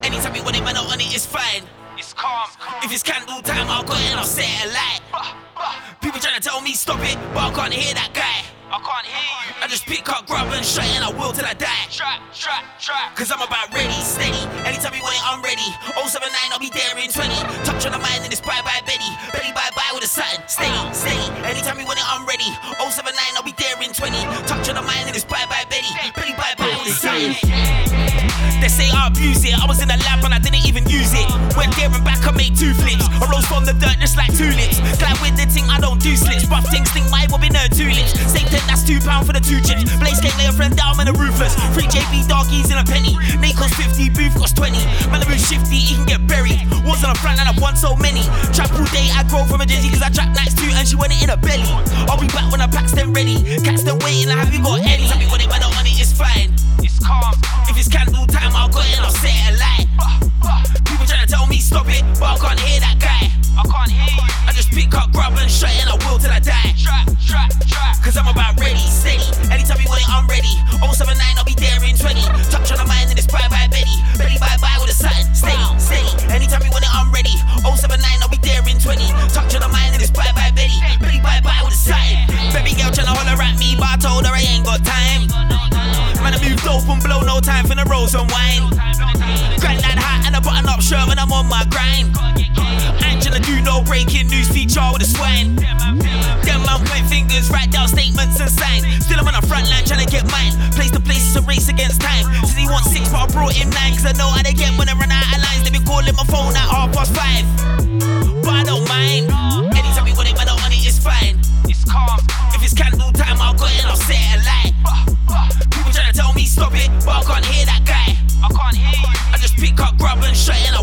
Anytime you want it, man, I on it, it's fine. It's calm. If it's candle time, I'll go in, I'll set a light. People trying to tell me stop it, but I can't hear that guy. I can't hear you. I just pick up, grab and shut and I will till I die. Trap. Cause I'm about ready, steady. Anytime you want it, I'm ready. 079, I'll be there in 20. Touch on the mind and it's bye-bye Betty. Betty bye-bye with a satin. Steady. Anytime you want it, I'm ready. 079, I'll be there in 20. Touch on the mind and it's bye-bye Betty. Betty bye-bye with a satin. They say I abuse it. I was in the lab and I didn't even use it. Went there and back, I made 2 flips. I rose from the dirt just like tulips. Glad with the ting, I don't do slips. Buff things think my will be no 2 lips. Say 10, that's £2 for the 2 chips. Blaze gang, lay a friend down, man, a ruthless. 3 JB doggies in a penny. Nate costs 50, Booth costs 20. Man, I move shifty, he can get buried. Was on the front line, I've won so many. Trap all day, I grow from a Jersey, cause I trap nights too, and she went it in her belly. I'll be back when I pack's them ready. Cats them waiting, I have you got any. Tell me what it, man, on it, it's fine. It's calm. If it's candle time, I'll go in, I'll set a light. People trying to tell me stop it, but I can't hear that guy. I can't hear you. I just pick up, grab and shut and I will till I die. Trap. Cause I'm about ready, steady. Anytime you want it, I'm ready. 079, I'll be there in 20. Touch on the mind and it's bye-bye Betty. Betty bye-bye with a satin. Steady. Anytime you want it, I'm ready. 079, I'll be there in 20. Touch on the mind and it's bye-bye Betty. Betty bye-bye with a satin. Baby girl tryna holler at me, but I told her I ain't got time. Man, I move dope and blow, no time for the rose and wine. Granddad hat and a button-up shirt when I'm on my grind. Angela do no breaking news feature with a swine. Them man point fingers, write down statements and sign. Still I'm on the front line trying to get mine. Place to place, it's a race against time. Says he wants 6 but I brought him 9. Cause I know how they get when they run out of lines. They be calling my phone at 5:30. But I don't mind. Anytime you want it, man, on it, it's fine. It's calm. If it's candle time, I'll go in, I'll set a light. People trying to tell me stop it, but I can't hear that guy. I can't hear you. I just pick up, grab and shut and